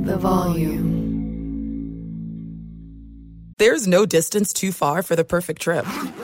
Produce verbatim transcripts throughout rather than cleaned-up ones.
the volume. There's no distance too far for the perfect trip.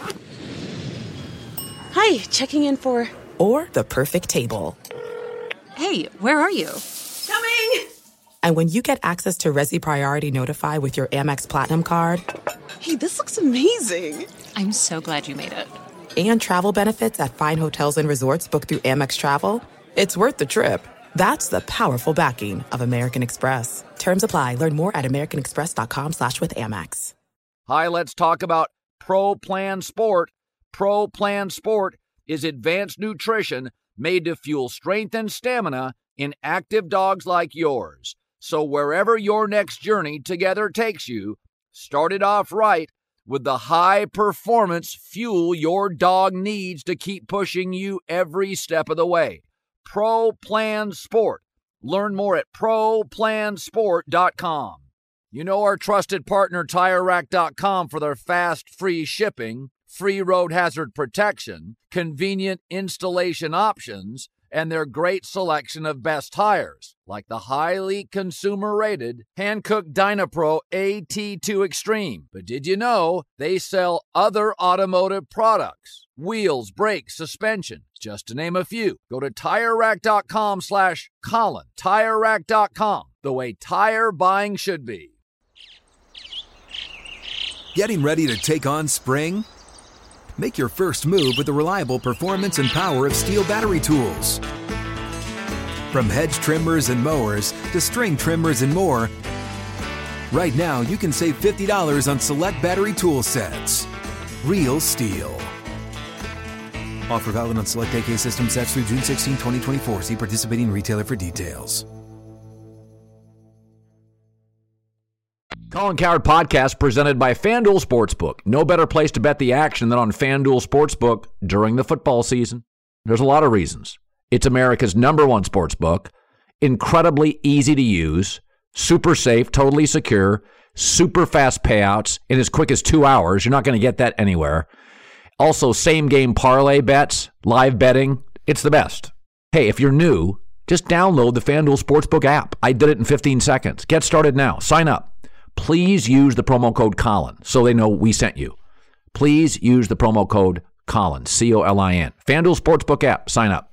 Hi, checking in for... Or the perfect table. Hey, where are you? Coming! And when you get access to Resi Priority Notify with your Amex Platinum card... Hey, this looks amazing. I'm so glad you made it. And travel benefits at fine hotels and resorts booked through Amex Travel, it's worth the trip. That's the powerful backing of American Express. Terms apply. Learn more at americanexpress.com slash with Amex. Hi, let's talk about Pro Plan Sport. Pro Plan Sport is advanced nutrition made to fuel strength and stamina in active dogs like yours. So wherever your next journey together takes you, start it off right with the high-performance fuel your dog needs to keep pushing you every step of the way. Pro Plan Sport. Learn more at pro plan sport dot com. You know our trusted partner Tire Rack dot com for their fast, free shipping, free road hazard protection, convenient installation options, and their great selection of best tires, like the highly consumer-rated Hankook Dynapro A T two Extreme. But did you know they sell other automotive products? Wheels, brakes, suspension, just to name a few. Go to Tire Rack dot com slash Colin. Tire Rack dot com, the way tire buying should be. Getting ready to take on spring? Make your first move with the reliable performance and power of Steel battery tools. From hedge trimmers and mowers to string trimmers and more, right now you can save fifty dollars on select battery tool sets. Real Steel. Offer valid on select A K system sets through June sixteenth, twenty twenty-four. See participating retailer for details. Colin Cowherd Podcast presented by FanDuel Sportsbook. No better place to bet the action than on FanDuel Sportsbook during the football season. There's a lot of reasons. It's America's number one sportsbook, incredibly easy to use, super safe, totally secure, super fast payouts in as quick as two hours. You're not going to get that anywhere. Also, same game parlay bets, live betting. It's the best. Hey, if you're new, just download the FanDuel Sportsbook app. I did it in fifteen seconds. Get started now. Sign up. Please use the promo code Colin so they know we sent you. Please use the promo code Colin, C O L I N. FanDuel Sportsbook app. Sign up.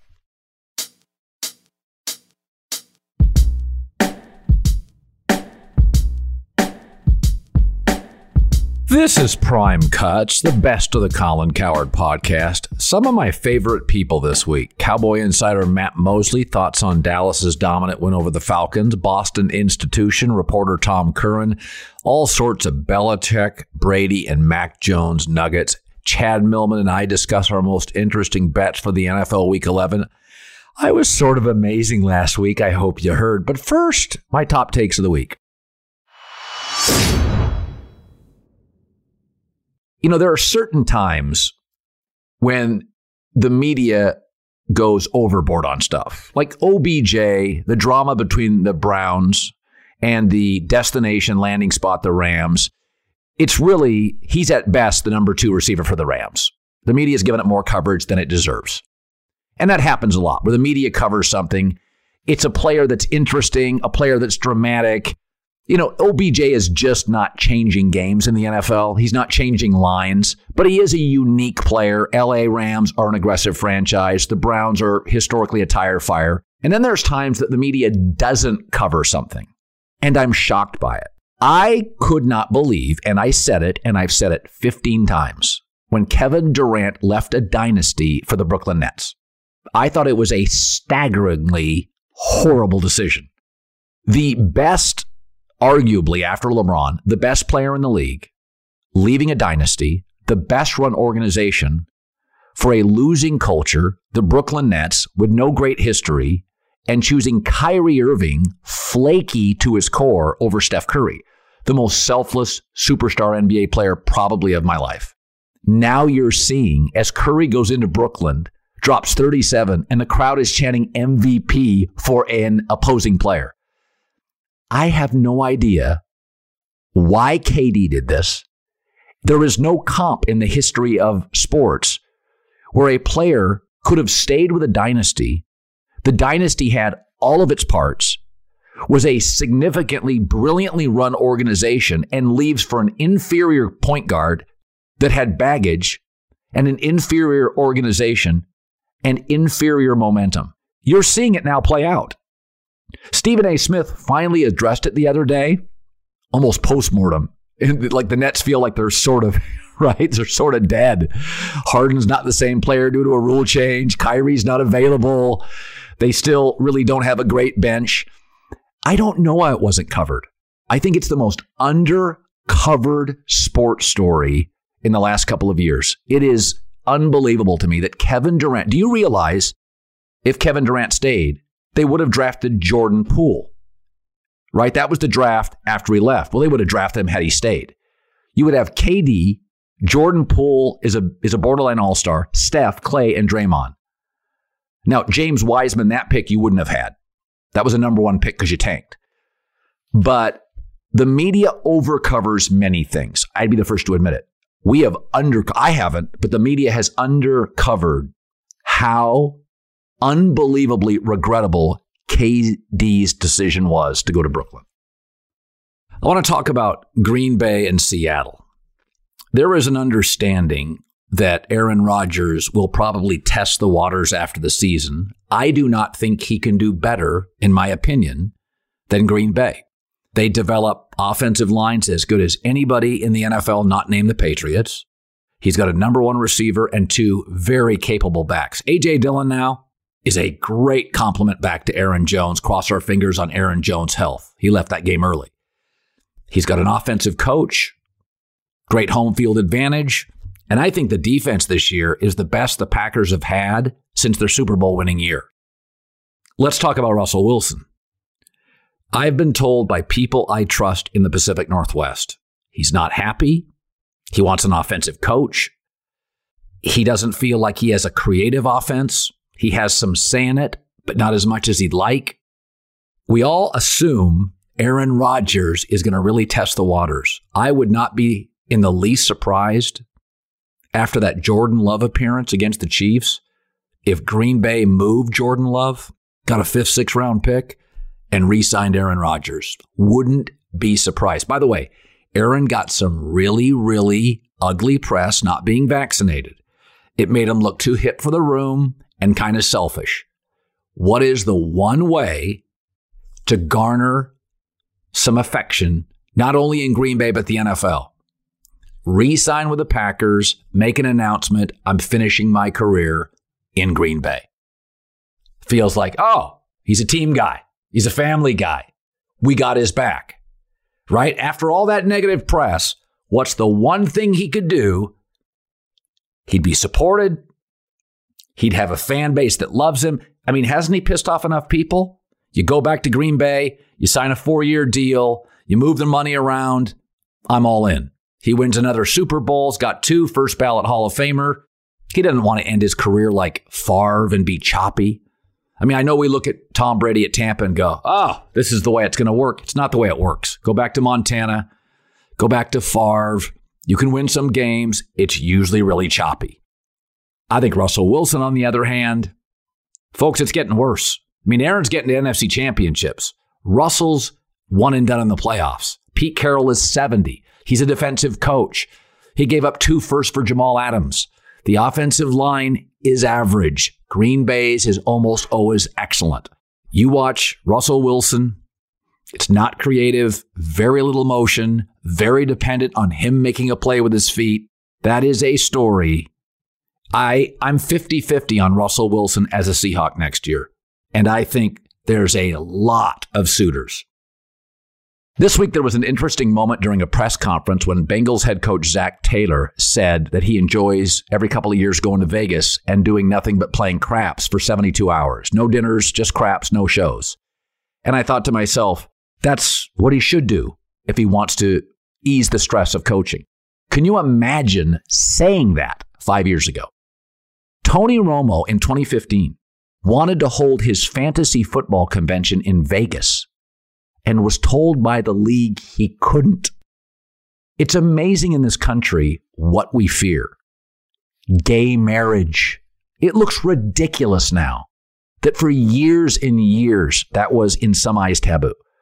This is Prime Cuts, the best of the Colin Cowherd Podcast. Some of my favorite people this week. Cowboy insider Matt Mosley, thoughts on Dallas's dominant win over the Falcons. Boston Institution reporter Tom Curran. All sorts of Belichick, Brady, and Mac Jones nuggets. Chad Millman and I discuss our most interesting bets for the N F L Week eleven. I was sort of amazing last week, I hope you heard. But first, my top takes of the week. You know, there are certain times when the media goes overboard on stuff. Like O B J, the drama between the Browns and the destination landing spot, the Rams. It's really, he's at best the number two receiver for the Rams. The media's given it more coverage than it deserves. And that happens a lot, where the media covers something. It's a player that's interesting, a player that's dramatic. You know, O B J is just not changing games in the N F L. He's not changing lines, but he is a unique player. L A Rams are an aggressive franchise. The Browns are historically a tire fire. And then there's times that the media doesn't cover something, and I'm shocked by it. I could not believe, and I said it, and I've said it fifteen times, when Kevin Durant left a dynasty for the Brooklyn Nets. I thought it was a staggeringly horrible decision. The best Arguably, after LeBron, the best player in the league, leaving a dynasty, the best run organization for a losing culture, the Brooklyn Nets, with no great history, and choosing Kyrie Irving, flaky to his core, over Steph Curry, the most selfless superstar N B A player probably of my life. Now you're seeing, as Curry goes into Brooklyn, drops thirty-seven, and the crowd is chanting M V P for an opposing player. I have no idea why K D did this. There is no comp in the history of sports where a player could have stayed with a dynasty. The dynasty had all of its parts. was a significantly, brilliantly run organization and leaves for an inferior point guard that had baggage and an inferior organization and inferior momentum. You're seeing it now play out. Stephen A. Smith finally addressed it the other day, almost post-mortem. Like the Nets feel like they're sort of, right? They're sort of dead. Harden's not the same player due to a rule change. Kyrie's not available. They still really don't have a great bench. I don't know why it wasn't covered. I think it's the most under-covered sports story in the last couple of years. It is unbelievable to me that Kevin Durant, do you realize if Kevin Durant stayed, they would have drafted Jordan Poole, right? That was the draft after he left. Well, they would have drafted him had he stayed. You would have K D, Jordan Poole is a is a borderline all-star, Steph, Clay, and Draymond. Now, James Wiseman, that pick you wouldn't have had. That was a number one pick because you tanked. But the media overcovers many things. I'd be the first to admit it. We have under, I haven't, but the media has undercovered how unbelievably regrettable K D's decision was to go to Brooklyn. I want to talk about Green Bay and Seattle. There is an understanding that Aaron Rodgers will probably test the waters after the season. I do not think he can do better, in my opinion, than Green Bay. They develop offensive lines as good as anybody in the N F L, not named the Patriots. He's got a number one receiver and two very capable backs. A J Dillon now is a great compliment back to Aaron Jones. Cross our fingers on Aaron Jones' health. He left that game early. He's got an offensive coach, great home field advantage, and I think the defense this year is the best the Packers have had since their Super Bowl winning year. Let's talk about Russell Wilson. I've been told by people I trust in the Pacific Northwest, he's not happy. He wants an offensive coach. He doesn't feel like he has a creative offense. He has some say in it, but not as much as he'd like. We all assume Aaron Rodgers is going to really test the waters. I would not be in the least surprised after that Jordan Love appearance against the Chiefs if Green Bay moved Jordan Love, got a fifth, sixth round pick, and re-signed Aaron Rodgers. Wouldn't be surprised. By the way, Aaron got some really, really ugly press not being vaccinated. It made him look too hip for the room and kind of selfish. What is the one way to garner some affection, not only in Green Bay, but the N F L? Re-sign with the Packers, make an announcement, I'm finishing my career in Green Bay. Feels like, oh, he's a team guy. He's a family guy. We got his back, right? After all that negative press, what's the one thing he could do? He'd be supported. He'd have a fan base that loves him. I mean, hasn't he pissed off enough people? You go back to Green Bay, you sign a four-year deal, you move the money around. I'm all in. He wins another Super Bowl's got two first ballot Hall of Famer. He doesn't want to end his career like Favre and be choppy. I mean, I know we look at Tom Brady at Tampa and go, oh, this is the way it's going to work. It's not the way it works. Go back to Montana. Go back to Favre. You can win some games. It's usually really choppy. I think Russell Wilson, on the other hand, folks, it's getting worse. I mean, Aaron's getting to N F C championships. Russell's one and done in the playoffs. Pete Carroll is seventy. He's a defensive coach. He gave up two firsts for Jamal Adams. The offensive line is average. Green Bay's is almost always excellent. You watch Russell Wilson. It's not creative, very little motion, very dependent on him making a play with his feet. That is a story. I, I'm fifty-fifty on Russell Wilson as a Seahawk next year. And I think there's a lot of suitors. This week, there was an interesting moment during a press conference when Bengals head coach Zach Taylor said that he enjoys every couple of years going to Vegas and doing nothing but playing craps for seventy-two hours. No dinners, just craps, no shows. And I thought to myself, that's what he should do if he wants to ease the stress of coaching. Can you imagine saying that five years ago? Tony Romo in twenty fifteen wanted to hold his fantasy football convention in Vegas and was told by the league he couldn't. It's amazing in this country what we fear. Gay marriage. It looks ridiculous now that for years and years that was in some eyes taboo.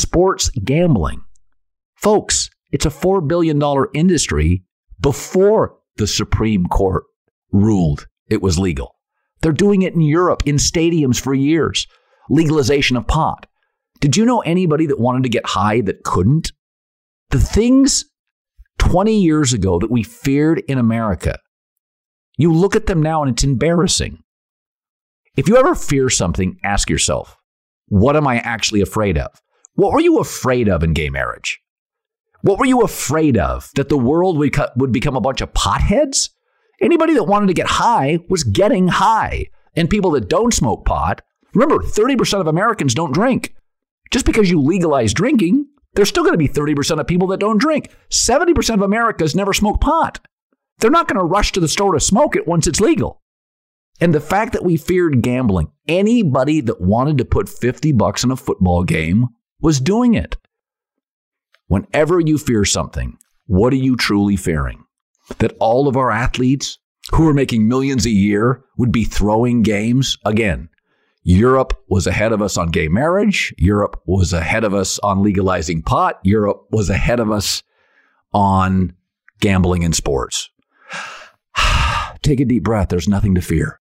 sports gambling. Folks, it's a four billion dollars industry before the Supreme Court ruled it was legal. They're doing it in Europe in stadiums for years. Legalization of pot. Did you know anybody that wanted to get high that couldn't? The things twenty years ago that we feared in America, you look at them now and it's embarrassing. If you ever fear something, ask yourself, what am I actually afraid of? What were you afraid of in gay marriage? What were you afraid of? That the world would, co- would become a bunch of potheads? Anybody that wanted to get high was getting high. And people that don't smoke pot, remember, thirty percent of Americans don't drink. Just because you legalize drinking, there's still going to be thirty percent of people that don't drink. seventy percent of Americans never smoke pot. They're not going to rush to the store to smoke it once it's legal. And the fact that we feared gambling, anybody that wanted to put fifty bucks in a football game was doing it. Whenever you fear something, what are you truly fearing? That all of our athletes who are making millions a year would be throwing games? Again, Europe was ahead of us on gay marriage. Europe was ahead of us on legalizing pot. Europe was ahead of us on gambling in sports. Take a deep breath. There's nothing to fear.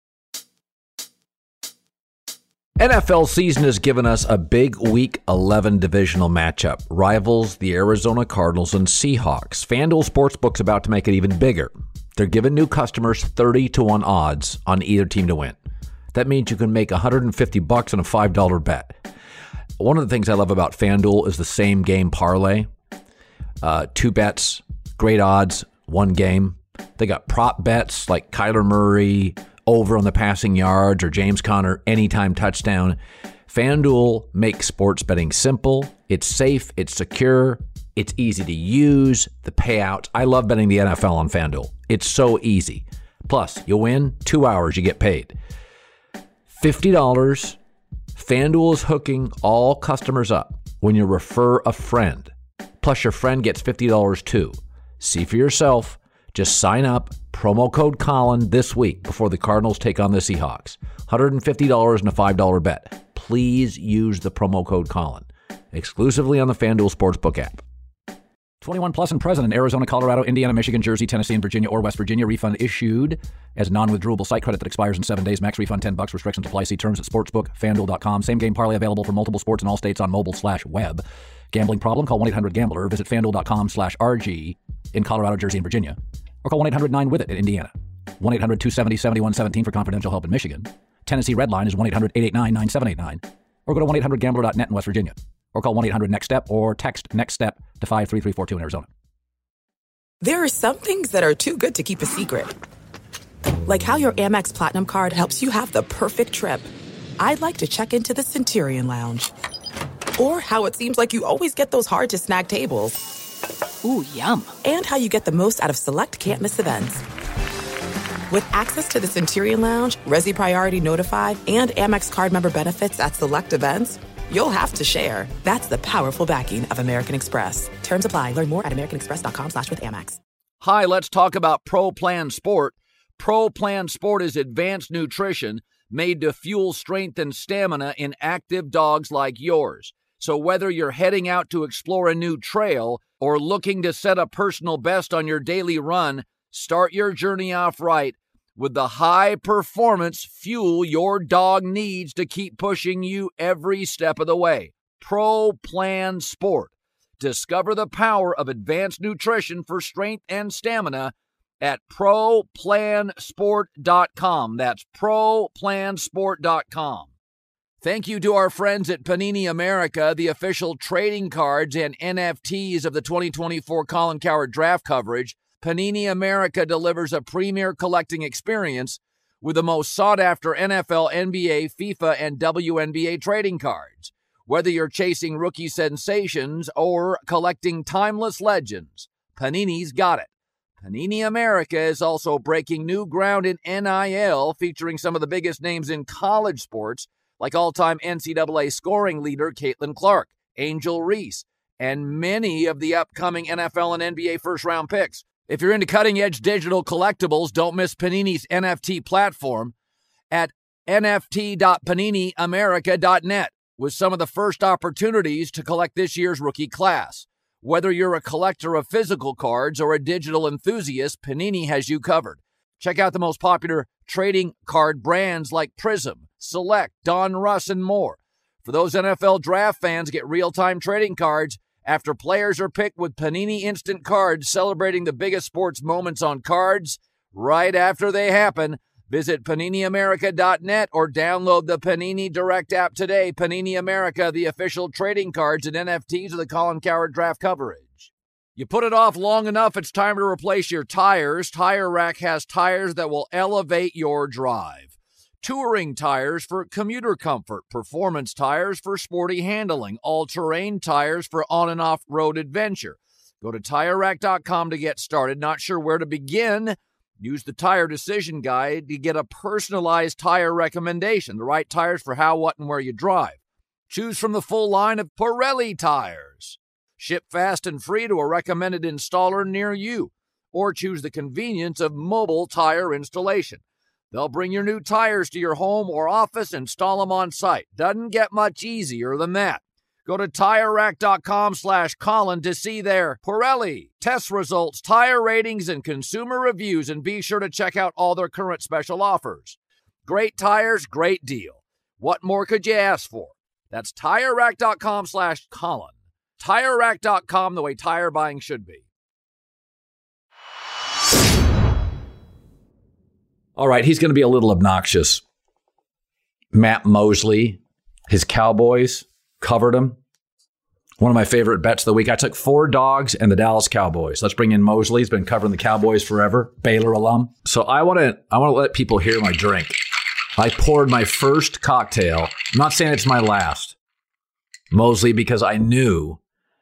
N F L season has given us a big Week eleven divisional matchup. Rivals the Arizona Cardinals and Seahawks. FanDuel Sportsbook's about to make it even bigger. They're giving new customers thirty to one odds on either team to win. That means you can make one hundred fifty bucks on a five dollar bet. One of the things I love about FanDuel is the same game parlay. Uh, two bets, great odds, one game. They got prop bets like Kyler Murray over on the passing yards or James Conner anytime touchdown. FanDuel makes sports betting simple. It's safe. It's secure. It's easy to use. The payouts. I love betting the N F L on FanDuel. It's so easy. Plus, you win, two hours, you get paid. fifty dollars. FanDuel is hooking all customers up when you refer a friend. Plus, your friend gets fifty dollars too. See for yourself. Just sign up, promo code Colin this week before the Cardinals take on the Seahawks. one hundred fifty dollars and a five dollar bet. Please use the promo code Colin. Exclusively on the FanDuel Sportsbook app. twenty-one plus and present in Arizona, Colorado, Indiana, Michigan, Jersey, Tennessee, and Virginia or West Virginia. Refund issued as non-withdrawable site credit that expires in seven days. Max refund ten bucks. Restrictions apply. See terms at sportsbook fan duel dot com. Same game parlay available for multiple sports in all states on mobile slash web. Gambling problem? Call one eight hundred gambler. Visit fan duel dot com slash R G in Colorado, Jersey, and Virginia. Or call one eight hundred nine with it in Indiana. one eight hundred two seven zero seven one one seven for confidential help in Michigan. Tennessee Red Line is one eight hundred eight eight nine nine seven eight nine. Or go to one eight hundred gambler dot net in West Virginia. Or call one eight hundred next step or text NEXTSTEP to five three three four two in Arizona. There are some things that are too good to keep a secret. Like how your Amex Platinum card helps you have the perfect trip. I'd like to check into the Centurion Lounge. Or how it seems like you always get those hard-to-snag tables. Ooh, yum. And how you get the most out of select can't-miss events. With access to the Centurion Lounge, Resi Priority Notified, and Amex card member benefits at select events, you'll have to share. That's the powerful backing of American Express. Terms apply. Learn more at americanexpress.com slash with Amex. Hi, let's talk about Pro Plan Sport. Pro Plan Sport is advanced nutrition made to fuel strength and stamina in active dogs like yours. So whether you're heading out to explore a new trail or looking to set a personal best on your daily run, start your journey off right with the high-performance fuel your dog needs to keep pushing you every step of the way. Pro Plan Sport. Discover the power of advanced nutrition for strength and stamina at pro plan sport dot com. That's pro plan sport dot com. Thank you to our friends at Panini America, the official trading cards and N F Ts of the twenty twenty-four Colin Cowherd draft coverage. Panini America delivers a premier collecting experience with the most sought-after N F L, N B A, FIFA, and W N B A trading cards. Whether you're chasing rookie sensations or collecting timeless legends, Panini's got it. Panini America is also breaking new ground in N I L, featuring some of the biggest names in college sports, like all-time N C double A scoring leader Caitlin Clark, Angel Reese, and many of the upcoming N F L and N B A first-round picks. If you're into cutting-edge digital collectibles, don't miss Panini's N F T platform at N F T dot panini america dot net. with some of the first opportunities to collect this year's rookie class. Whether you're a collector of physical cards or a digital enthusiast, Panini has you covered. Check out the most popular trading card brands like Prism, Select, Don Russ, and more. For those N F L draft fans, get real-time trading cards after players are picked with Panini Instant Cards, celebrating the biggest sports moments on cards right after they happen. Visit Panini America dot net or download the Panini Direct app today. Panini America, the official trading cards and N F Ts of the Colin Cowherd Draft coverage. You put it off long enough, it's time to replace your tires. Tire Rack has tires that will elevate your drive. Touring tires for commuter comfort, performance tires for sporty handling, all-terrain tires for on- and off-road adventure. Go to Tire Rack dot com to get started. Not sure where to begin? Use the Tire Decision Guide to get a personalized tire recommendation, the right tires for how, what, and where you drive. Choose from the full line of Pirelli tires. Ship fast and free to a recommended installer near you. Or choose the convenience of mobile tire installation. They'll bring your new tires to your home or office, install them on site. Doesn't get much easier than that. Go to Tire Rack dot com slash Colin to see their Pirelli test results, tire ratings, and consumer reviews, and be sure to check out all their current special offers. Great tires, great deal. What more could you ask for? That's Tire Rack dot com slash Colin. Tire Rack dot com, the way tire buying should be. All right, he's going to be a little obnoxious. Matt Mosley, his Cowboys, covered him. One of my favorite bets of the week. I took four dogs and the Dallas Cowboys. Let's bring in Mosley. He's been covering the Cowboys forever. Baylor alum. So I want to I want to let people hear my drink. I poured my first cocktail. I'm not saying it's my last. Mosley, because I knew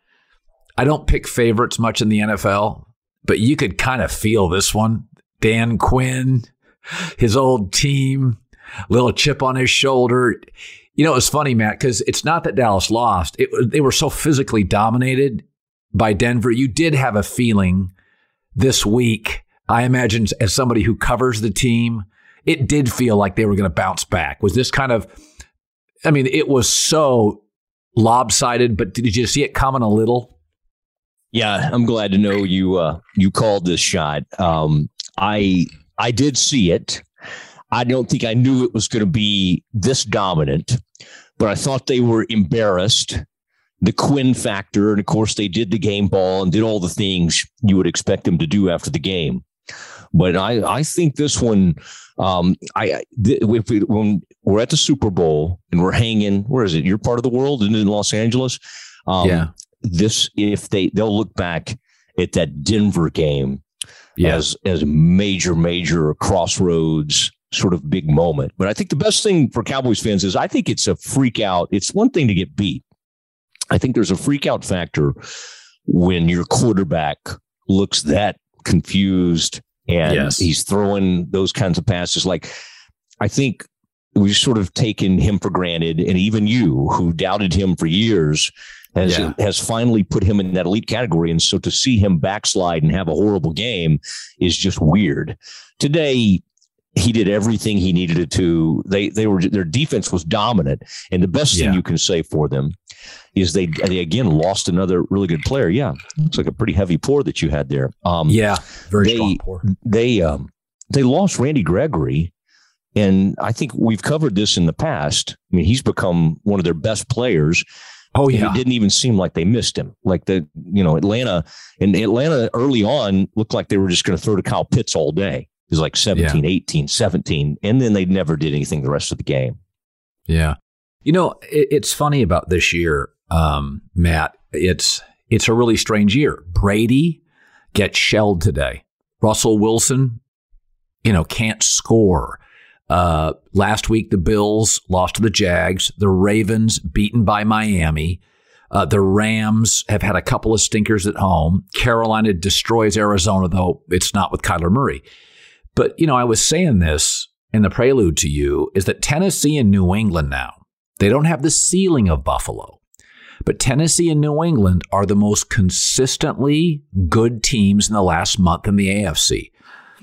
I don't pick favorites much in the N F L, but you could kind of feel this one. Dan Quinn, his old team, little chip on his shoulder. You know, it was funny, Matt, because it's not that Dallas lost. It, they were so physically dominated by Denver. You did have a feeling this week, I imagine, as somebody who covers the team, it did feel like they were going to bounce back. Was this kind of, I mean, it was so lopsided, but did you see it coming a little? Yeah, I'm glad to know you uh, you called this shot. Um, I I did see it. I don't think I knew it was going to be this dominant, but I thought they were embarrassed. The Quinn factor, and of course they did the game ball and did all the things you would expect them to do after the game. But I, I think this one, um, I th- if we, when we're at the Super Bowl and we're hanging, where is it? You're part of the world, and in Los Angeles. Um, yeah. This, if they they'll look back at that Denver game yeah. as as a major, major crossroads sort of big moment. But I think the best thing for Cowboys fans is I think it's a freak out. It's one thing to get beat. I think there's a freak out factor when your quarterback looks that confused and yes. he's throwing those kinds of passes. Like, I think we've sort of taken him for granted. And even you, who doubted him for years, has yeah. has finally put him in that elite category. And so to see him backslide and have a horrible game is just weird. Today, he did everything he needed to. They they were their defense was dominant, and the best yeah. thing you can say for them is they they again lost another really good player. Yeah, it's like a pretty heavy pour that you had there. Um, yeah, very they, strong pour. They um they lost Randy Gregory, and I think we've covered this in the past. I mean, he's become one of their best players. Oh yeah, it didn't even seem like they missed him. Like the you know Atlanta and Atlanta early on looked like they were just going to throw to Kyle Pitts all day. It was like seventeen, yeah. eighteen, seventeen, and then they never did anything the rest of the game. Yeah. You know, it, it's funny about this year, um, Matt. It's it's a really strange year. Brady gets shelled today. Russell Wilson, you know, can't score. Uh, last week, the Bills lost to the Jags. The Ravens beaten by Miami. Uh, the Rams have had a couple of stinkers at home. Carolina destroys Arizona, though it's not with Kyler Murray. But, you know, I was saying this in the prelude to you, is that Tennessee and New England now, they don't have the ceiling of Buffalo. But Tennessee and New England are the most consistently good teams in the last month in the A F C.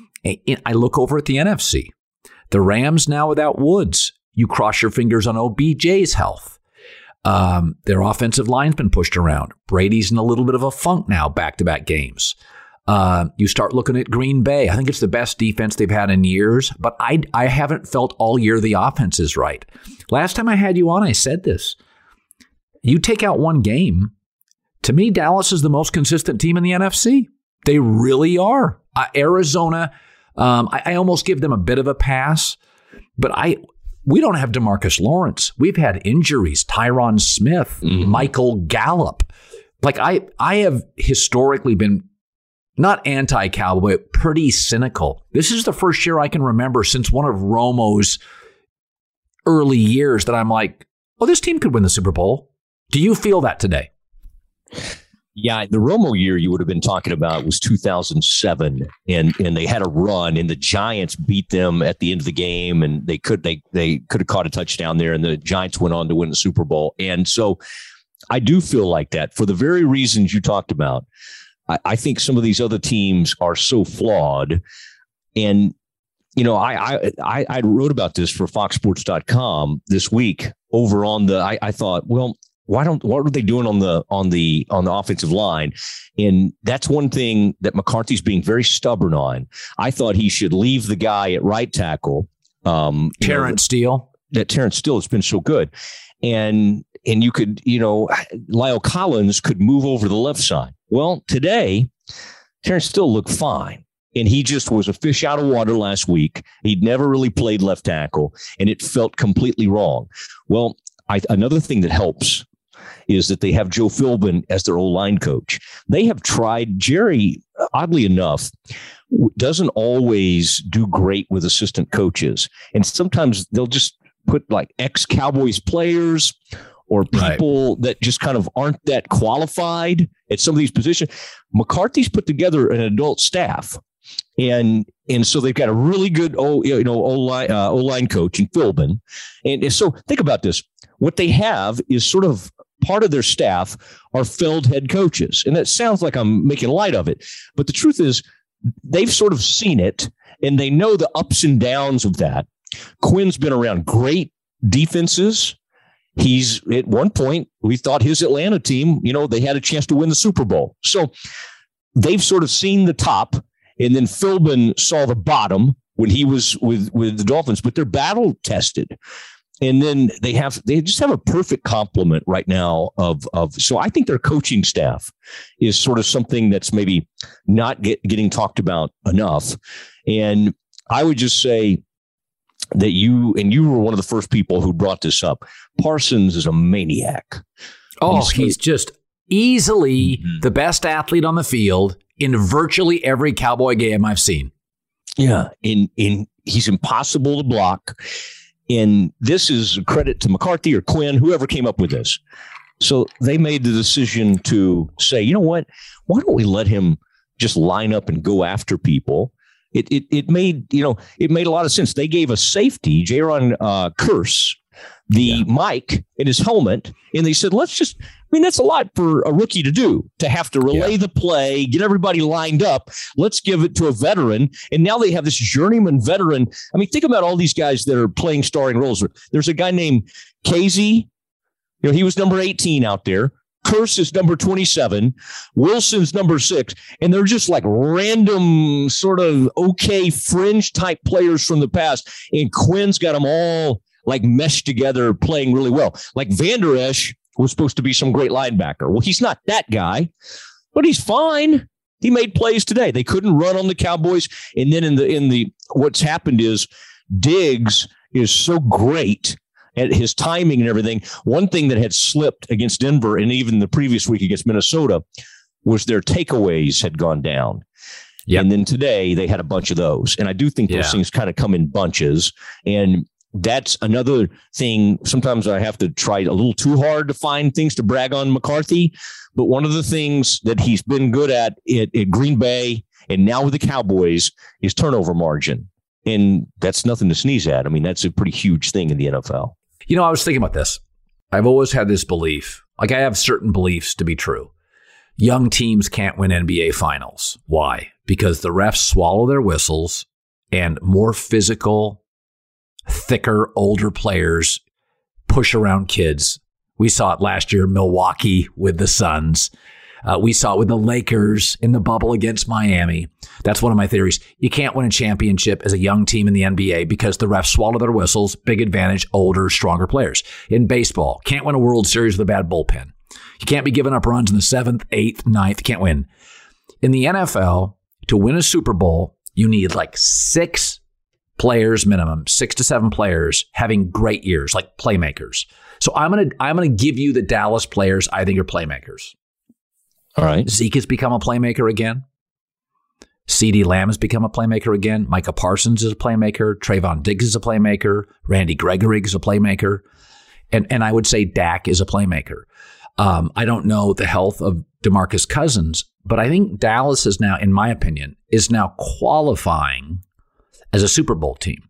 I look over at the N F C. The Rams now without Woods. You cross your fingers on O B J's health. Um, their offensive line's been pushed around. Brady's in a little bit of a funk now, back-to-back games. Uh, you start looking at Green Bay. I think it's the best defense they've had in years, but I, I haven't felt all year the offense is right. Last time I had you on, I said this. You take out one game, to me, Dallas is the most consistent team in the N F C. They really are. Uh, Arizona, um, I, I almost give them a bit of a pass, but I we don't have DeMarcus Lawrence. We've had injuries, Tyron Smith, mm-hmm. Michael Gallup. Like I, I have historically been not anti-Cowboy, but pretty cynical. This is the first year I can remember since one of Romo's early years that I'm like, well, this team could win the Super Bowl. Do you feel that today? Yeah, the Romo year you would have been talking about was two thousand seven, and and they had a run, and the Giants beat them at the end of the game, and they could they they could have caught a touchdown there, and the Giants went on to win the Super Bowl. And so I do feel like that for the very reasons you talked about. I, I think some of these other teams are so flawed, and you know, I I I wrote about this for Fox Sports dot com this week over on the. I, I thought, well. Why don't what are they doing on the on the on the offensive line? And that's one thing that McCarthy's being very stubborn on. I thought he should leave the guy at right tackle. Um, Terrence Steele. That Terrence Steele has been so good. And and you could, you know, Lyle Collins could move over to the left side. Well, today, Terrence Steele looked fine. And he just was a fish out of water last week. He'd never really played left tackle, and it felt completely wrong. Well, I, another thing that helps is that they have Joe Philbin as their O-line coach. They have tried, Jerry, oddly enough, doesn't always do great with assistant coaches. And sometimes they'll just put like ex-Cowboys players or people right. that just kind of aren't that qualified at some of these positions. McCarthy's put together an adult staff. And and so they've got a really good O you know O-line, uh, O-line coach in Philbin. And so think about this. What they have is sort of part of their staff are failed head coaches. And that sounds like I'm making light of it. But the truth is they've sort of seen it and they know the ups and downs of that. Quinn's been around great defenses. He's at one point, we thought his Atlanta team, you know, they had a chance to win the Super Bowl. So they've sort of seen the top, and then Philbin saw the bottom when he was with, with the Dolphins, but they're battle tested. And then they have they just have a perfect complement right now of of so I think their coaching staff is sort of something that's maybe not get, getting talked about enough. And I would just say that you and you were one of the first people who brought this up. Parsons is a maniac. Oh, he's, he's just easily mm-hmm. the best athlete on the field in virtually every Cowboy game I've seen. Yeah, in in he's impossible to block. And this is a credit to McCarthy or Quinn, whoever came up with this. So they made the decision to say, you know what? Why don't we let him just line up and go after people? It it it made, you know, it made a lot of sense. They gave a safety, Jaron uh, Kearse, the yeah. mic in his helmet, and they said, let's just, I mean, that's a lot for a rookie to do, to have to relay yeah. the play, get everybody lined up. Let's give it to a veteran. And now they have this journeyman veteran. I mean, think about all these guys that are playing starring roles. There's a guy named Casey. You know, he was number eighteen out there. Kearse is number twenty-seven. Wilson's number six. And they're just like random sort of okay fringe type players from the past. And Quinn's got them all like meshed together, playing really well. Like Van Der Esch was supposed to be some great linebacker. Well, he's not that guy, but he's fine. He made plays today. They couldn't run on the Cowboys. And then in the in the what's happened is Diggs is so great at his timing and everything. One thing that had slipped against Denver and even the previous week against Minnesota was their takeaways had gone down. Yep. And then today they had a bunch of those. And I do think those yeah. things kind of come in bunches. And that's another thing. Sometimes I have to try a little too hard to find things to brag on McCarthy. But one of the things that he's been good at at, at Green Bay and now with the Cowboys is turnover margin. And that's nothing to sneeze at. I mean, that's a pretty huge thing in the N F L. You know, I was thinking about this. I've always had this belief, like I have certain beliefs to be true. Young teams can't win N B A finals. Why? Because the refs swallow their whistles and more physical, thicker, older players push around kids We saw it last year in Milwaukee with the Suns. Uh, we saw it with the Lakers in the bubble against Miami. That's one of my theories. You can't win a championship as a young team in the N B A because the refs swallow their whistles. Big advantage, older, stronger players. In baseball, can't win a World Series with a bad bullpen. You can't be giving up runs in the seventh, eighth, ninth. Can't win. In the N F L, to win a Super Bowl, you need like six players minimum, six to seven players having great years, like playmakers. So I'm gonna I'm gonna give you the Dallas players I think are playmakers. All right. Zeke has become a playmaker again. CeeDee Lamb has become a playmaker again. Micah Parsons is a playmaker. Trayvon Diggs is a playmaker. Randy Gregory is a playmaker. And and I would say Dak is a playmaker. Um, I don't know the health of DeMarcus Cousins, but I think Dallas is now, in my opinion, is now qualifying as a Super Bowl team,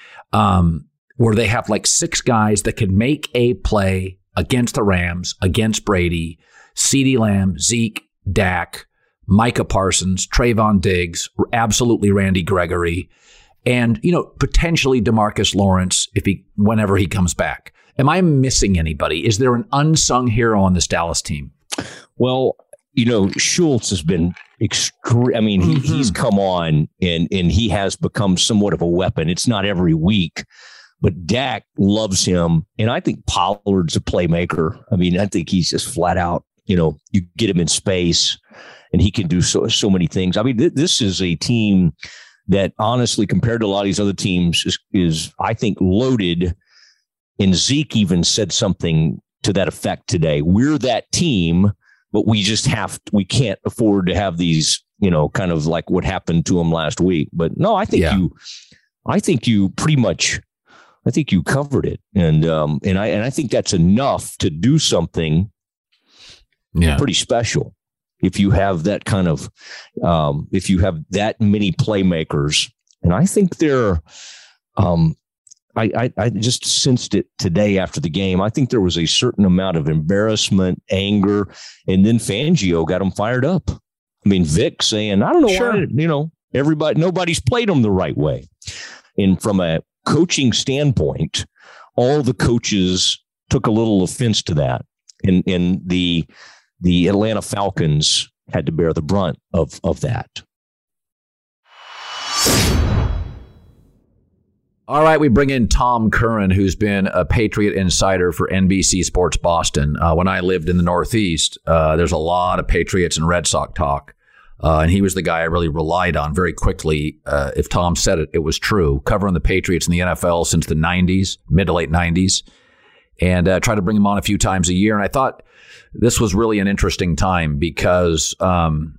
um, where they have like six guys that can make a play against the Rams, against Brady, CeeDee Lamb, Zeke, Dak, Micah Parsons, Trayvon Diggs, absolutely Randy Gregory, and, you know, potentially DeMarcus Lawrence if he, whenever he comes back. Am I missing anybody? Is there an unsung hero on this Dallas team? Well, you know, Schultz has been extreme. I mean, he, mm-hmm. he's come on and and he has become somewhat of a weapon. It's not every week, but Dak loves him. And I think Pollard's a playmaker. I mean, I think he's just flat out, you know, you get him in space and he can do so, so many things. I mean, th- this is a team that honestly, compared to a lot of these other teams, is, is I think, loaded. And Zeke even said something to that effect today. We're that team, but we just have, we can't afford to have these, you know, kind of like what happened to him last week. But no, I think yeah. you, I think you pretty much, I think you covered it. And, um, and I, and I think that's enough to do something yeah. pretty special. If you have that kind of, um, if you have that many playmakers, and I think they're, um, I, I, I just sensed it today after the game. I think there was a certain amount of embarrassment, anger, and then Fangio got him fired up. I mean, Vic saying, I don't know sure. why, you know, everybody, nobody's played them the right way. And from a coaching standpoint, all the coaches took a little offense to that. And, and the, the Atlanta Falcons had to bear the brunt of, of that. All right, we bring in Tom Curran, who's been a Patriot insider for N B C Sports Boston. Uh, when I lived in the Northeast, uh, there's a lot of Patriots and Red Sox talk, uh, and he was the guy I really relied on very quickly. Uh, if Tom said it, it was true. Covering the Patriots in the N F L since the nineties, mid to late nineties, and uh, tried to bring him on a few times a year. And I thought this was really an interesting time because, um,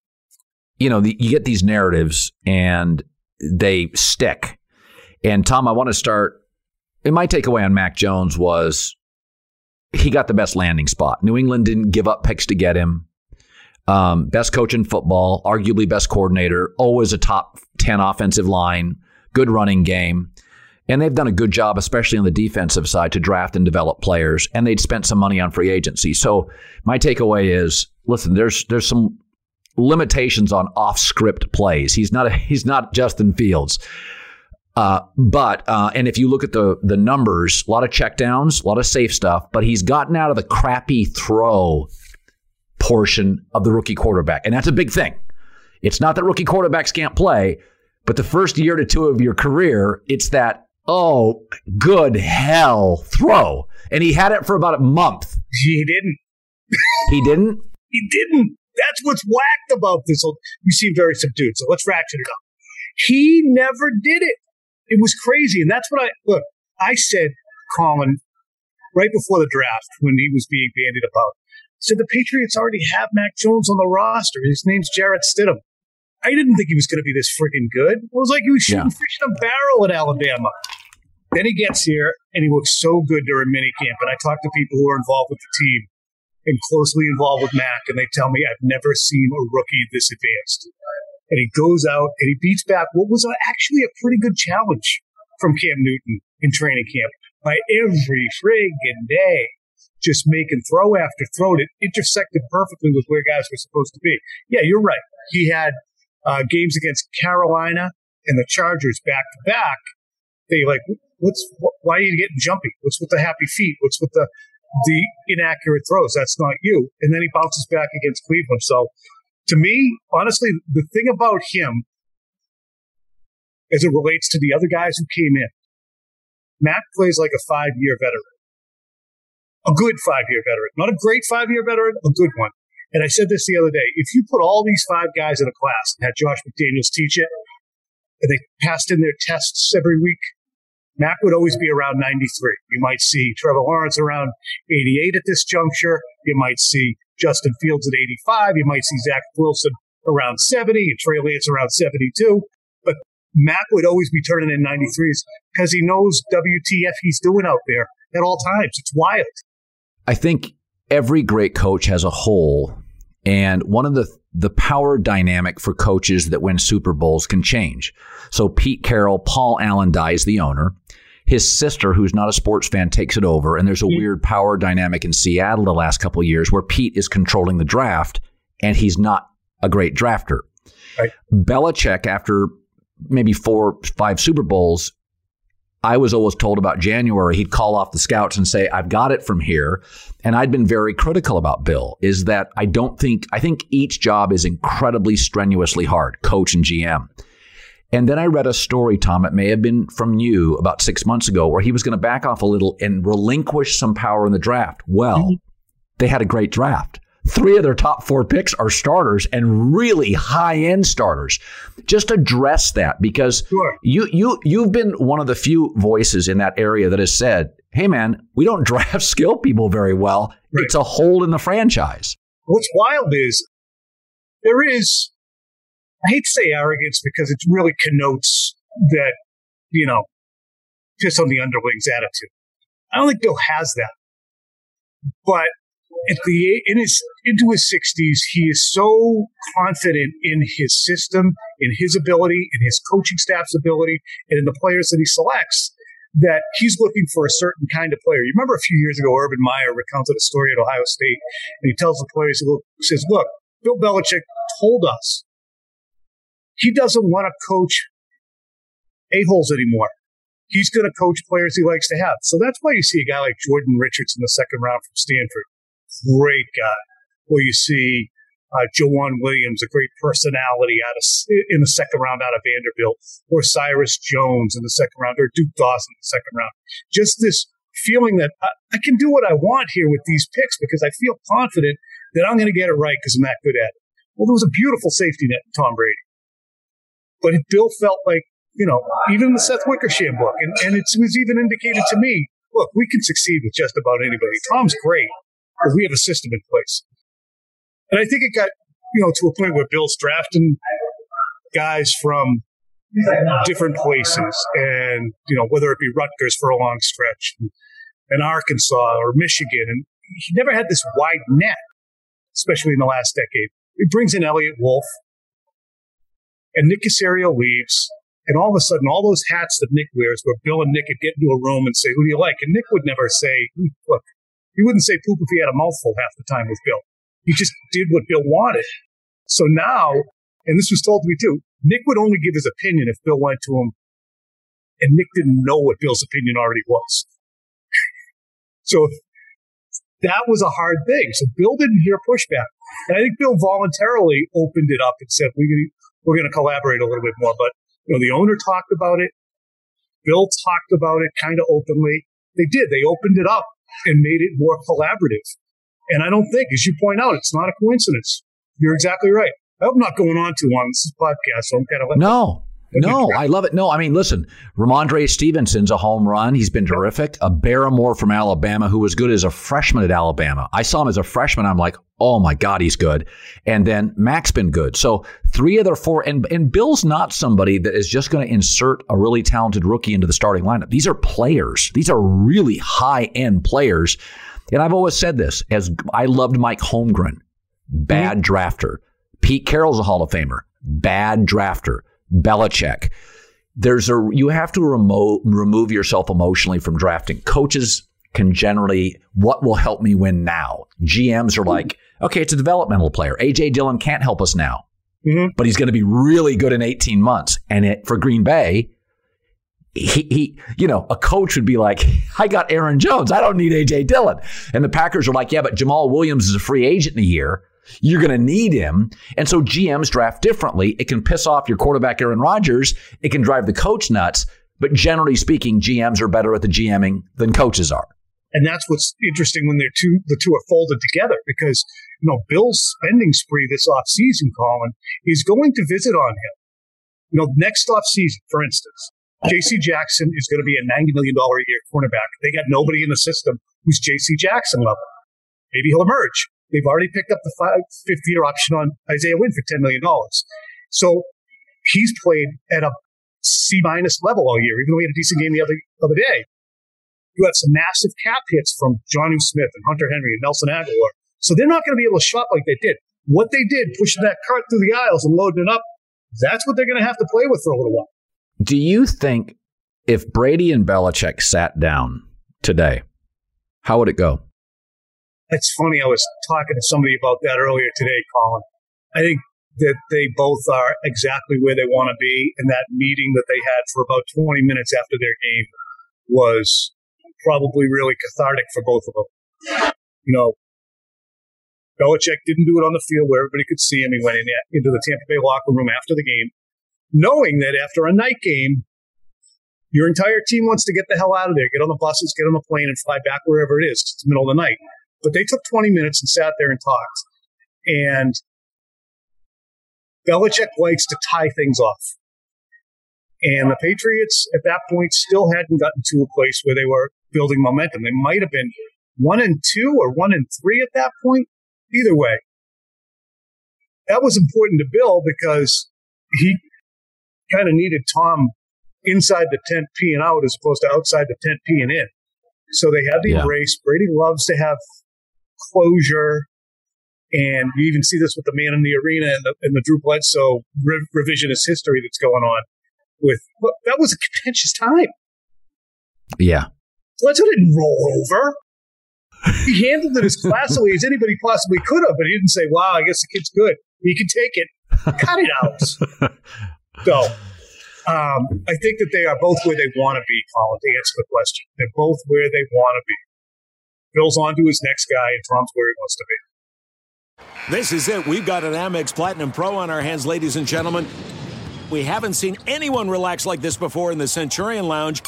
you know, the, you get these narratives and they stick. And Tom, I want to start, and my takeaway on Mac Jones was he got the best landing spot. New England didn't give up picks to get him. Um, best coach in football, arguably best coordinator, always a top ten offensive line, good running game. And they've done a good job, especially on the defensive side, to draft and develop players. And they'd spent some money on free agency. So my takeaway is, listen, there's there's some limitations on off-script plays. He's not a, he's not Justin Fields. Uh, but, uh, and if you look at the the numbers, a lot of checkdowns, a lot of safe stuff, but he's gotten out of the crappy throw portion of the rookie quarterback. And that's a big thing. It's not that rookie quarterbacks can't play, but the first year to two of your career, it's that, oh, good hell throw. And he had it for about a month. He didn't. He didn't? He didn't. That's what's whacked about this. You seem very subdued, so let's ratchet it up. He never did it. It was crazy. And that's what I, look, I said, Colin, right before the draft, when he was being bandied about, said the Patriots already have Mac Jones on the roster. His name's Jarrett Stidham. I didn't think he was going to be this freaking good. It was like he was shooting yeah. fish in a barrel at Alabama. Then he gets here, and he looks so good during minicamp. And I talk to people who are involved with the team and closely involved with Mac, and they tell me I've never seen a rookie this advanced. And he goes out and he beats back what was actually a pretty good challenge from Cam Newton in training camp by every friggin' day, just making throw after throw. It intersected perfectly with where guys were supposed to be. Yeah, you're right. He had uh, games against Carolina and the Chargers back to back. They like, what's why are you getting jumpy? What's with the happy feet? What's with the the inaccurate throws. That's not you. And then he bounces back against Cleveland. So to me, honestly, the thing about him as it relates to the other guys who came in, Mac plays like a five-year veteran. A good five-year veteran. Not a great five-year veteran, a good one. And I said this the other day. If you put all these five guys in a class and had Josh McDaniels teach it, and they passed in their tests every week, Mac would always be around ninety-three. You might see Trevor Lawrence around eighty-eight at this juncture. You might see Justin Fields at eighty-five. You might see Zach Wilson around seventy and Trey Lance around seventy-two. But Mac would always be turning in ninety-threes because he knows W T F he's doing out there at all times. It's wild. I think every great coach has a hole, and one of the the power dynamic for coaches that win Super Bowls can change. So Pete Carroll, Paul Allen dies, the owner. His sister, who's not a sports fan, takes it over, and there's a mm-hmm. weird power dynamic in Seattle the last couple of years where Pete is controlling the draft, and he's not a great drafter. Right. Belichick, after maybe four, five Super Bowls, I was always told about January, he'd call off the scouts and say, I've got it from here. And I'd been very critical about Bill, is that I don't think, I think each job is incredibly strenuously hard, coach and G M. And then I read a story, Tom, it may have been from you about six months ago, where he was going to back off a little and relinquish some power in the draft. Well, mm-hmm. they had a great draft. Three of their top four picks are starters and really high-end starters. Just address that, because sure. you, you, you've been one of the few voices in that area that has said, hey, man, we don't draft skill people very well. Right. It's a hole in the franchise. What's wild is there is, I hate to say arrogance because it really connotes that, you know, just on the underling's attitude. I don't think Bill has that. But At the in his into his sixties, he is so confident in his system, in his ability, in his coaching staff's ability, and in the players that he selects, that he's looking for a certain kind of player. You remember a few years ago, Urban Meyer recounted a story at Ohio State, and he tells the players, he says, "Look, Bill Belichick told us he doesn't want to coach a-holes anymore. He's going to coach players he likes to have." So that's why you see a guy like Jordan Richards in the second round from Stanford. Great guy. Or you see uh, Jawan Williams, a great personality out of in the second round out of Vanderbilt, or Cyrus Jones in the second round, or Duke Dawson in the second round. Just this feeling that I, I can do what I want here with these picks because I feel confident that I'm going to get it right because I'm that good at it. Well, there was a beautiful safety net in Tom Brady. But it, Bill felt like, you know, even in the Seth Wickersham book, and, and it was even indicated to me, look, we can succeed with just about anybody. Tom's great. Because we have a system in place. And I think it got, you know, to a point where Bill's drafting guys from different places, and, you know, whether it be Rutgers for a long stretch, and, and Arkansas or Michigan. And he never had this wide net, especially in the last decade. He brings in Elliott Wolf, and Nick Caserio leaves, and all of a sudden, all those hats that Nick wears, where Bill and Nick would get into a room and say, who do you like? And Nick would never say, look, he wouldn't say poop if he had a mouthful half the time with Bill. He just did what Bill wanted. So now, and this was told to me too, Nick would only give his opinion if Bill went to him, and Nick didn't know what Bill's opinion already was. So that was a hard thing. So Bill didn't hear pushback. And I think Bill voluntarily opened it up and said, we, we're going to collaborate a little bit more. But, you know, the owner talked about it. Bill talked about it kind of openly. They did. They opened it up and made it more collaborative. And I don't think, as you point out, it's not a coincidence. You're exactly right. I'm not going on too long. This is a podcast, so I'm kind of like... No, no, I love it. No, I mean, listen, Ramondre Stevenson's a home run. He's been terrific. A Barrymore from Alabama, who was good as a freshman at Alabama. I saw him as a freshman. I'm like, oh, my God, he's good. And then Mac's been good. So three of their four, and, and Bill's not somebody that is just going to insert a really talented rookie into the starting lineup. These are players. These are really high-end players. And I've always said this, as I loved Mike Holmgren, bad mm-hmm. drafter. Pete Carroll's a Hall of Famer, bad drafter. Belichick. There's a you have to remo- remove yourself emotionally from drafting. Coaches can generally, what will help me win now? G Ms are like, okay, it's a developmental player. A J Dillon can't help us now, mm-hmm. but he's going to be really good in eighteen months. And it, for Green Bay, he, he, you know, a coach would be like, I got Aaron Jones. I don't need A J Dillon. And the Packers are like, yeah, but Jamal Williams is a free agent in a year. You're going to need him. And so G Ms draft differently. It can piss off your quarterback, Aaron Rodgers. It can drive the coach nuts. But generally speaking, G Ms are better at the GMing than coaches are. And that's what's interesting when they're two, the two are folded together, because, you know, Bill's spending spree this offseason, Colin, is going to visit on him. You know, next offseason, for instance, J C Jackson is going to be a ninety million dollars a year cornerback. They got nobody in the system who's J C Jackson level. Maybe he'll emerge. They've already picked up the five, fifth year option on Isaiah Wynn for ten million dollars. So he's played at a C minus level all year, even though he had a decent game the other, other day. You had some massive cap hits from Jonnu Smith and Hunter Henry and Nelson Aguilar. So they're not going to be able to shop like they did. What they did, pushing that cart through the aisles and loading it up, that's what they're going to have to play with for a little while. Do you think if Brady and Belichick sat down today, how would it go? It's funny. I was talking to somebody about that earlier today, Colin. I think that they both are exactly where they want to be. And that meeting that they had for about twenty minutes after their game was probably really cathartic for both of them. You know, Belichick didn't do it on the field where everybody could see him. He went in, into the Tampa Bay locker room after the game, knowing that after a night game, your entire team wants to get the hell out of there, get on the buses, get on the plane, and fly back wherever it is. It's the middle of the night. But they took twenty minutes and sat there and talked. And Belichick likes to tie things off. And the Patriots at that point still hadn't gotten to a place where they were building momentum. They might have been one and two or one and three at that point. Either way, that was important to Bill because he kind of needed Tom inside the tent peeing out as opposed to outside the tent peeing in. So they had the yeah. embrace. Brady loves to have closure. And you even see this with the man in the arena and the, and the Drew Bledsoe re- revisionist history that's going on. With well, that was a contentious time. Yeah. Bledsoe didn't roll over. He handled it as classily as anybody possibly could have, but he didn't say, wow, I guess the kid's good. He can take it. Cut it out. So um, I think that they are both where they want to be, Colin, to answer the question. They're both where they want to be. Bill's on to his next guy, and Tom's where he wants to be. This is it. We've got an Amex Platinum Pro on our hands, ladies and gentlemen. We haven't seen anyone relax like this before in the Centurion Lounge.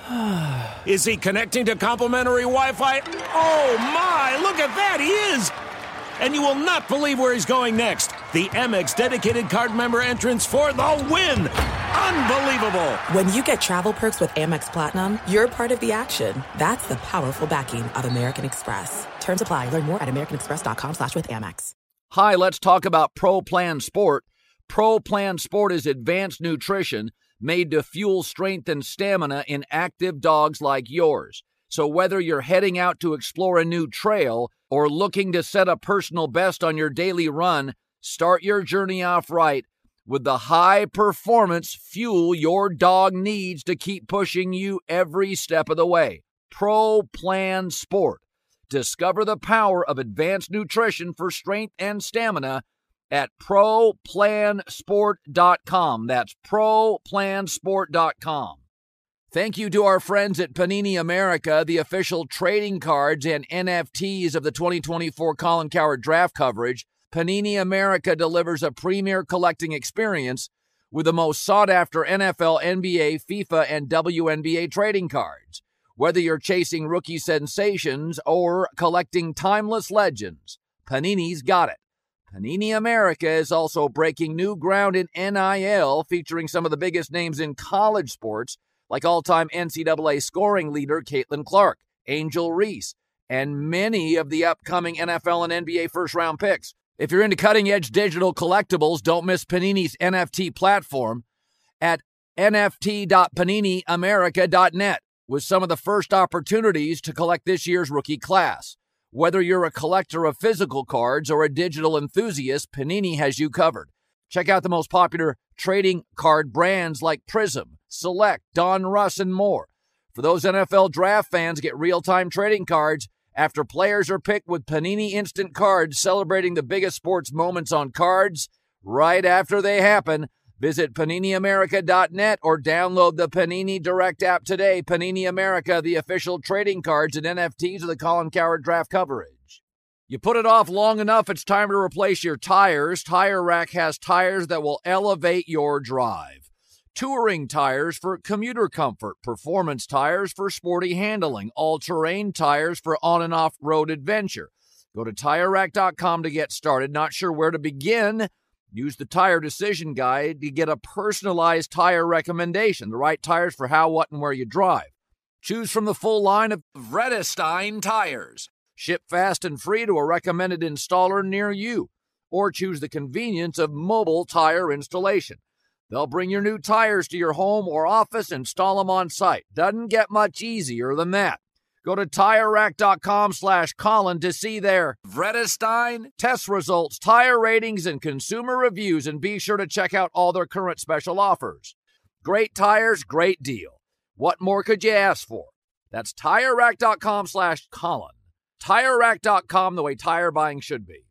Is he connecting to complimentary Wi-Fi? Oh, my. Look at that. He is. And you will not believe where he's going next. The Amex dedicated card member entrance for the win. Unbelievable. When you get travel perks with Amex Platinum, you're part of the action. That's the powerful backing of American Express. Terms apply. Learn more at americanexpress.com slash with Amex. Hi, let's talk about Pro Plan Sport. Pro Plan Sport is advanced nutrition made to fuel strength and stamina in active dogs like yours. So whether you're heading out to explore a new trail or looking to set a personal best on your daily run, start your journey off right with the high-performance fuel your dog needs to keep pushing you every step of the way. Pro Plan Sport. Discover the power of advanced nutrition for strength and stamina at pro plan sport dot com. That's pro plan sport dot com. Thank you to our friends at Panini America, the official trading cards and N F Ts of the twenty twenty-four Colin Cowherd draft coverage. Panini America delivers a premier collecting experience with the most sought-after N F L, N B A, FIFA, and W N B A trading cards. Whether you're chasing rookie sensations or collecting timeless legends, Panini's got it. Panini America is also breaking new ground in N I L, featuring some of the biggest names in college sports, like all-time N C double A scoring leader Caitlin Clark, Angel Reese, and many of the upcoming N F L and N B A first-round picks. If you're into cutting-edge digital collectibles, don't miss Panini's N F T platform at N F T dot panini america dot net with some of the first opportunities to collect this year's rookie class. Whether you're a collector of physical cards or a digital enthusiast, Panini has you covered. Check out the most popular trading card brands like Prism, Select, Don Russ, and more. For those N F L draft fans, get real-time trading cards after players are picked with Panini Instant Cards, celebrating the biggest sports moments on cards right after they happen. Visit panini america dot net or download the Panini Direct app today. Panini America, the official trading cards and N F Ts of the Colin Cowherd Draft coverage. You put it off long enough, it's time to replace your tires. Tire Rack has tires that will elevate your drive. Touring tires for commuter comfort, performance tires for sporty handling, all-terrain tires for on- and off-road adventure. Go to tire rack dot com to get started. Not sure where to begin? Use the Tire Decision Guide to get a personalized tire recommendation, the right tires for how, what, and where you drive. Choose from the full line of Vredestein tires. Ship fast and free to a recommended installer near you. Or choose the convenience of mobile tire installation. They'll bring your new tires to your home or office, install them on site. Doesn't get much easier than that. Go to tire rack dot com slash Colin to see their Vredestein test results, tire ratings, and consumer reviews, and be sure to check out all their current special offers. Great tires, great deal. What more could you ask for? That's tire rack dot com slash Colin. tire rack dot com, the way tire buying should be.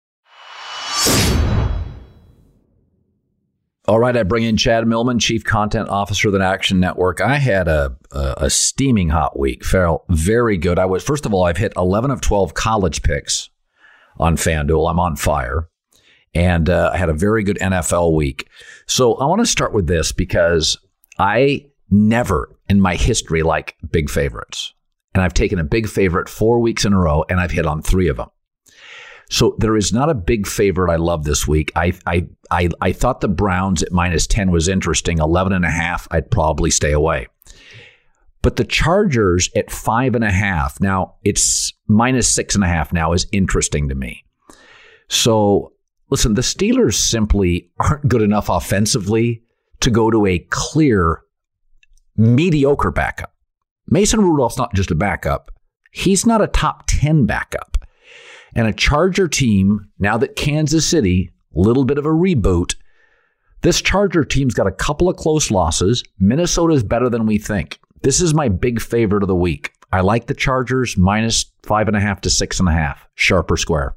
All right, I bring in Chad Millman, Chief Content Officer of the Action Network. I had a, a, a steaming hot week. Farrell, very good. I was first of all, I've hit eleven of twelve college picks on FanDuel. I'm on fire. And uh, I had a very good N F L week. So I want to start with this because I never in my history like big favorites. And I've taken a big favorite four weeks in a row, and I've hit on three of them. So there is not a big favorite I love this week. I I I, I thought the Browns at minus ten was interesting. eleven and a half, I'd probably stay away. But the Chargers at five and a half, now it's minus six and a half now, is interesting to me. So listen, the Steelers simply aren't good enough offensively to go to a clear, mediocre backup. Mason Rudolph's not just a backup. He's not a top ten backup. And a Charger team, now that Kansas City, a little bit of a reboot, this Charger team's got a couple of close losses. Minnesota's better than we think. This is my big favorite of the week. I like the Chargers minus five and a half to six and a half. Sharp or square?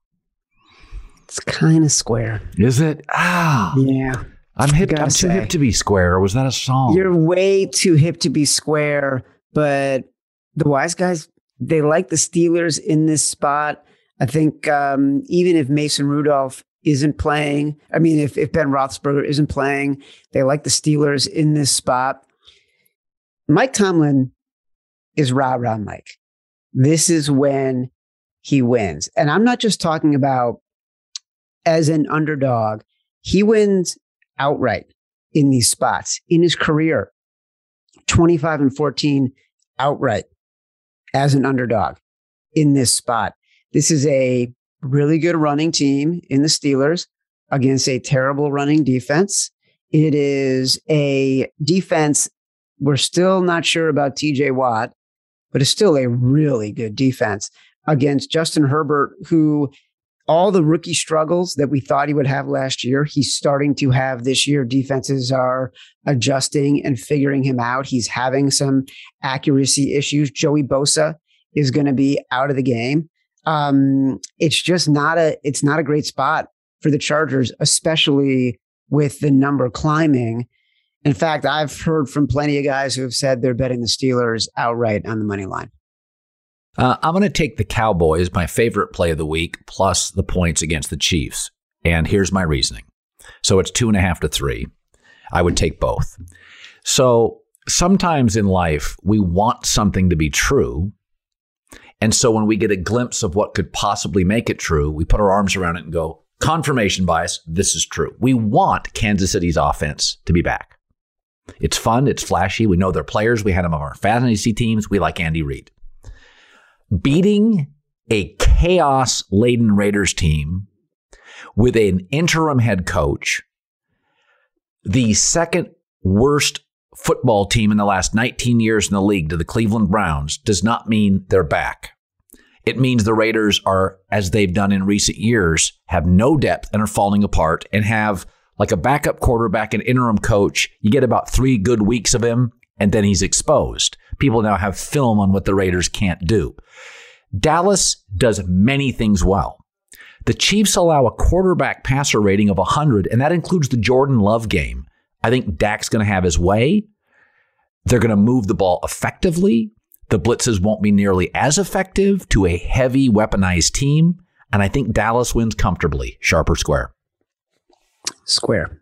It's kind of square. Is it? Ah. Yeah. I'm hip. I'm too hip to be square. Or was that a song? You're way too hip to be square, but the wise guys, they like the Steelers in this spot. I think um, even if Mason Rudolph isn't playing, I mean, if, if Ben Roethlisberger isn't playing, they like the Steelers in this spot. Mike Tomlin is rah-rah Mike. This is when he wins. And I'm not just talking about as an underdog. He wins outright in these spots. In his career, twenty-five and fourteen outright as an underdog in this spot. This is a really good running team in the Steelers against a terrible running defense. It is a defense. We're still not sure about T J Watt, but it's still a really good defense against Justin Herbert, who all the rookie struggles that we thought he would have last year, he's starting to have this year. Defenses are adjusting and figuring him out. He's having some accuracy issues. Joey Bosa is going to be out of the game. Um, it's just not a, it's not a great spot for the Chargers, especially with the number climbing. In fact, I've heard from plenty of guys who have said they're betting the Steelers outright on the money line. Uh, I'm going to take the Cowboys, my favorite play of the week, plus the points against the Chiefs. And here's my reasoning. So it's two and a half to three. I would take both. So sometimes in life, we want something to be true. And so when we get a glimpse of what could possibly make it true, we put our arms around it and go, confirmation bias, this is true. We want Kansas City's offense to be back. It's fun. It's flashy. We know their players. We had them on our fantasy teams. We like Andy Reid. Beating a chaos-laden Raiders team with an interim head coach, the second worst football team in the last nineteen years in the league to the Cleveland Browns, does not mean they're back. It means the Raiders are, as they've done in recent years, have no depth and are falling apart and have like a backup quarterback and interim coach. You get about three good weeks of him and then he's exposed. People now have film on what the Raiders can't do. Dallas does many things well. The Chiefs allow a quarterback passer rating of one hundred, and that includes the Jordan Love game. I think Dak's going to have his way. They're going to move the ball effectively. The blitzes won't be nearly as effective to a heavy weaponized team. And I think Dallas wins comfortably. Sharp or square? Square.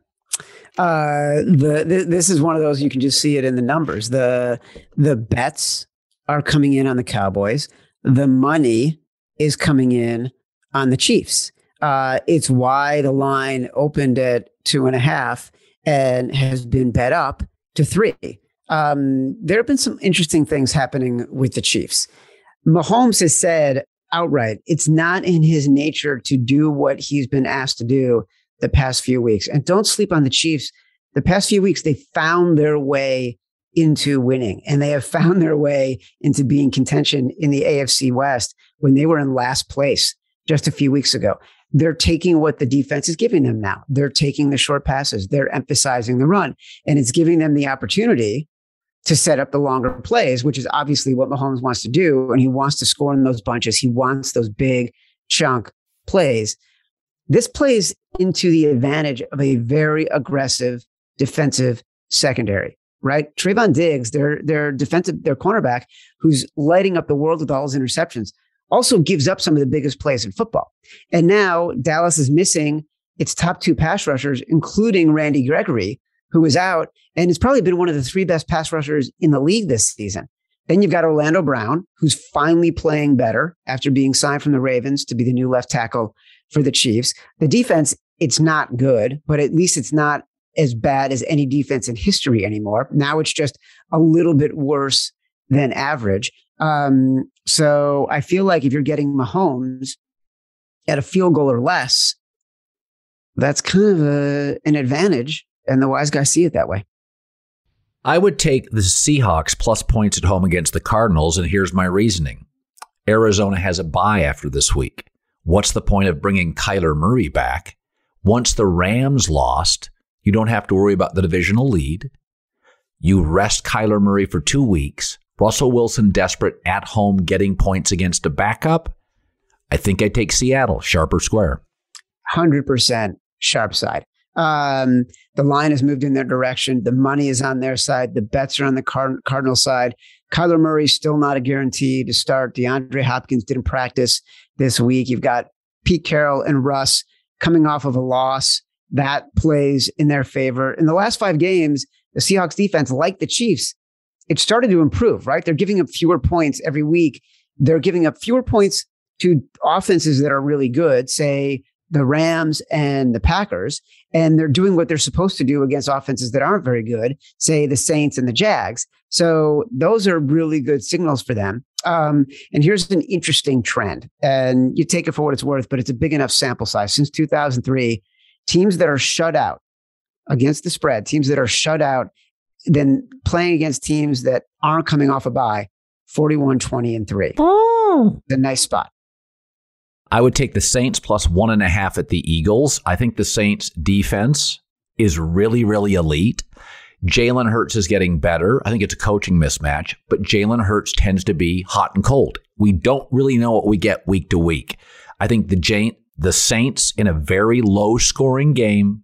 Uh, the, the this is one of those, you can just see it in the numbers. The the bets are coming in on the Cowboys. The money is coming in on the Chiefs. Uh, it's why the line opened at two and a half and has been bet up to three. Um, there have been some interesting things happening with the Chiefs. Mahomes has said outright, it's not in his nature to do what he's been asked to do the past few weeks. And don't sleep on the Chiefs. The past few weeks, they found their way into winning, and they have found their way into being contention in the A F C West when they were in last place just a few weeks ago. They're taking what the defense is giving them now. They're taking the short passes. They're emphasizing the run, and it's giving them the opportunity to set up the longer plays, which is obviously what Mahomes wants to do. And he wants to score in those bunches. He wants those big chunk plays. This plays into the advantage of a very aggressive defensive secondary, right? Trayvon Diggs, their, their defensive, their cornerback, who's lighting up the world with all his interceptions, also gives up some of the biggest plays in football. And now Dallas is missing its top two pass rushers, including Randy Gregory, who is out and has probably been one of the three best pass rushers in the league this season. Then you've got Orlando Brown, who's finally playing better after being signed from the Ravens to be the new left tackle for the Chiefs. The defense, it's not good, but at least it's not as bad as any defense in history anymore. Now it's just a little bit worse than average. Um, so I feel like if you're getting Mahomes at a field goal or less, that's kind of a, an advantage. And the wise guys see it that way. I would take the Seahawks plus points at home against the Cardinals, and here's my reasoning. Arizona has a bye after this week. What's the point of bringing Kyler Murray back? Once the Rams lost, you don't have to worry about the divisional lead. You rest Kyler Murray for two weeks. Russell Wilson desperate at home getting points against a backup. I think I take Seattle, sharp or square. one hundred percent sharp side. Um, the line has moved in their direction. The money is on their side. The bets are on the Card- Cardinal side. Kyler Murray still not a guarantee to start. DeAndre Hopkins didn't practice this week. You've got Pete Carroll and Russ coming off of a loss. That plays in their favor. In the last five games, the Seahawks defense, like the Chiefs, it started to improve, right? They're giving up fewer points every week. They're giving up fewer points to offenses that are really good, say the Rams and the Packers, and they're doing what they're supposed to do against offenses that aren't very good, say the Saints and the Jags. So those are really good signals for them. Um, and here's an interesting trend, and you take it for what it's worth, but it's a big enough sample size. Since two thousand three, teams that are shut out against the spread, teams that are shut out, then playing against teams that aren't coming off a bye, forty-one, twenty, and three. Oh, a nice spot. I would take the Saints plus one and a half at the Eagles. I think the Saints defense is really, really elite. Jalen Hurts is getting better. I think it's a coaching mismatch, but Jalen Hurts tends to be hot and cold. We don't really know what we get week to week. I think the J- the Saints in a very low scoring game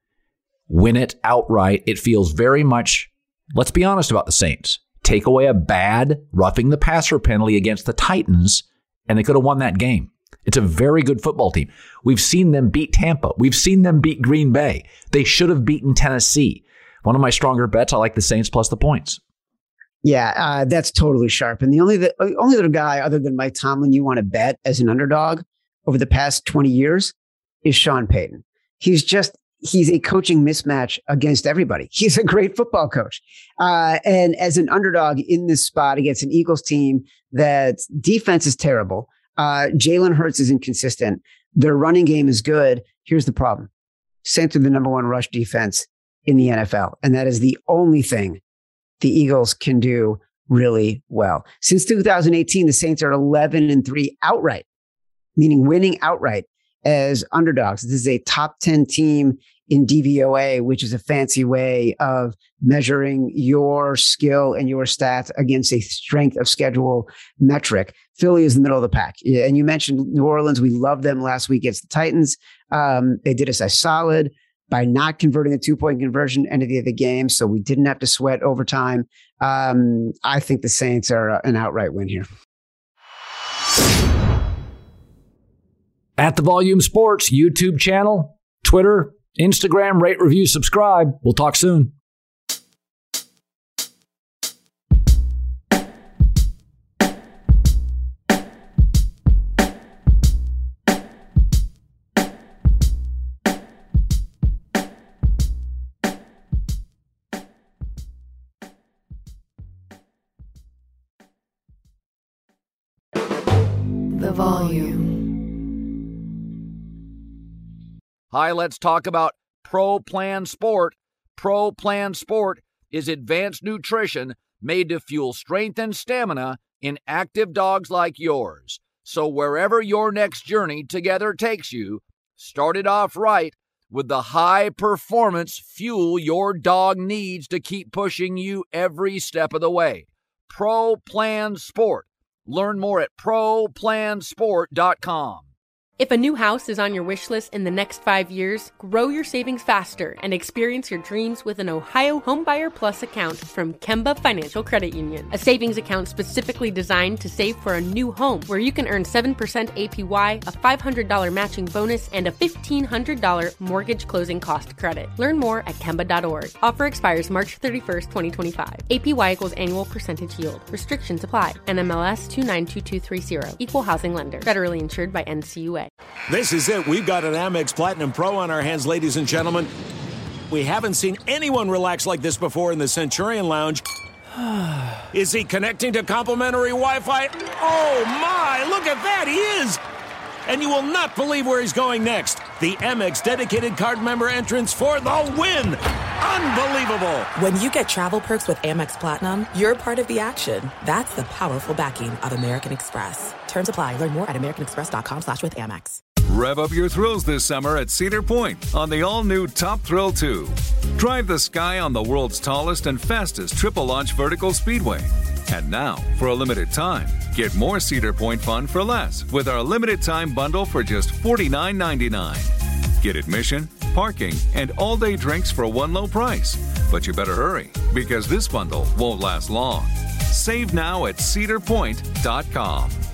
win it outright. It feels very much, let's be honest about the Saints. Take away a bad roughing the passer penalty against the Titans, and they could have won that game. It's a very good football team. We've seen them beat Tampa. We've seen them beat Green Bay. They should have beaten Tennessee. One of my stronger bets, I like the Saints plus the points. Yeah, uh, that's totally sharp. And the only the only other guy other than Mike Tomlin you want to bet as an underdog over the past twenty years is Sean Payton. He's just, he's a coaching mismatch against everybody. He's a great football coach. Uh, and as an underdog in this spot against an Eagles team that defense is terrible, uh, Jalen Hurts is inconsistent. Their running game is good. Here's the problem. Saints are the number one rush defense in the N F L. And that is the only thing the Eagles can do really well. Since two thousand eighteen, the Saints are eleven and three outright, meaning winning outright as underdogs. This is a top ten team in D V O A, which is a fancy way of measuring your skill and your stats against a strength of schedule metric. Philly is the middle of the pack. And you mentioned New Orleans. We loved them last week against the Titans. Um, they did us a solid by not converting a two-point conversion end of the other game, so we didn't have to sweat overtime. Um, I think the Saints are an outright win here. At The Volume Sports YouTube channel, Twitter, Instagram, rate, review, subscribe. We'll talk soon. The Volume. Hi, let's talk about Pro Plan Sport. Pro Plan Sport is advanced nutrition made to fuel strength and stamina in active dogs like yours. So wherever your next journey together takes you, start it off right with the high performance fuel your dog needs to keep pushing you every step of the way. Pro Plan Sport. Learn more at pro plan sport dot com. If a new house is on your wish list in the next five years, grow your savings faster and experience your dreams with an Ohio Homebuyer Plus account from Kemba Financial Credit Union. A savings account specifically designed to save for a new home, where you can earn seven percent A P Y, a five hundred dollars matching bonus, and a fifteen hundred dollars mortgage closing cost credit. Learn more at kemba dot org. Offer expires March thirty-first, twenty twenty-five. A P Y equals annual percentage yield. Restrictions apply. N M L S two nine two two three zero. Equal housing lender. Federally insured by N C U A. This is it. We've got an Amex Platinum Pro on our hands, ladies and gentlemen. We haven't seen anyone relax like this before in the Centurion Lounge. Is he connecting to complimentary Wi-Fi? Oh, my! Look at that! He is! And you will not believe where he's going next. The Amex dedicated card member entrance for the win! Unbelievable! When you get travel perks with Amex Platinum, you're part of the action. That's the powerful backing of American Express. Terms apply. Learn more at americanexpress.com slash with Amex. Rev up your thrills this summer at Cedar Point on the all-new Top Thrill two. Drive the sky on the world's tallest and fastest triple-launch vertical speedway. And now, for a limited time, get more Cedar Point fun for less with our limited-time bundle for just forty-nine ninety-nine. Get admission, parking, and all-day drinks for one low price. But you better hurry, because this bundle won't last long. Save now at cedar point dot com.